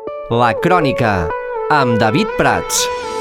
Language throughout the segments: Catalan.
La Crònica, amb David Prats.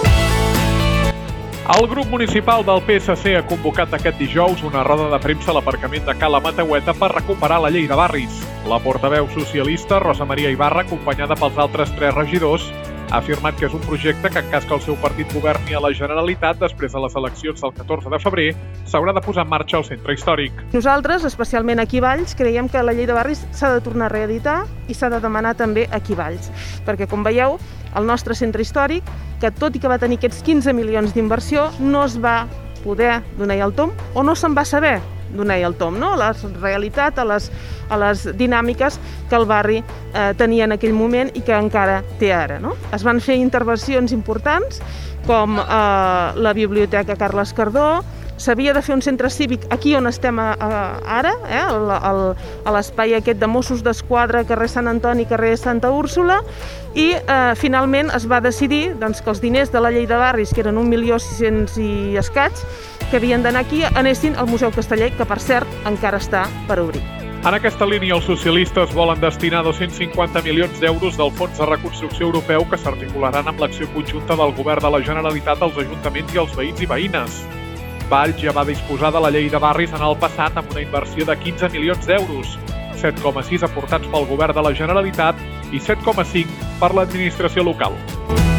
El grup municipal del PSC ha convocat aquest dijous una roda de premsa a l'aparcament de Cala Mateueta per recuperar la llei de barris. La portaveu socialista, Rosa Maria Ibarra, acompanyada pels altres 3 regidors, ha afirmat que és un projecte que en cas que el seu partit governi a la Generalitat després de les eleccions del 14 de febrer, s'haurà de posar en marxa al centre històric. Nosaltres, especialment aquí a Valls, creiem que la llei de barris s'ha de tornar a reeditar i s'ha de demanar també aquí a Valls. Perquè, com veieu, el nostre centre històric, que tot i que va tenir aquests 15 milions d'inversió, no es va poder donar el tomb o no se'n va saber donar el tomb, no? A la realitat, a les dinàmiques que el barri tenia en aquell moment i que encara té ara, no? Es van fer intervencions importants com la Biblioteca Carles Cardó. S'havia de fer un centre cívic aquí on estem ara, a l'espai aquest de Mossos d'Esquadra, carrer Sant Antoni, carrer Santa Úrsula, i finalment es va decidir que els diners de la llei de barris, que eren 1.600.000 i escaig, que havien d'anar aquí, anessin al Museu Casteller, que per cert encara està per obrir. En aquesta línia, els socialistes volen destinar 250 milions d'euros del Fons de Reconstrucció Europeu que s'articularan amb l'acció conjunta del Govern de la Generalitat als ajuntaments i als veïns i veïnes. Valls ja va disposar de la llei de barris en el passat amb una inversió de 15 milions d'euros, 7,6 aportats pel Govern de la Generalitat i 7,5 per l'administració local.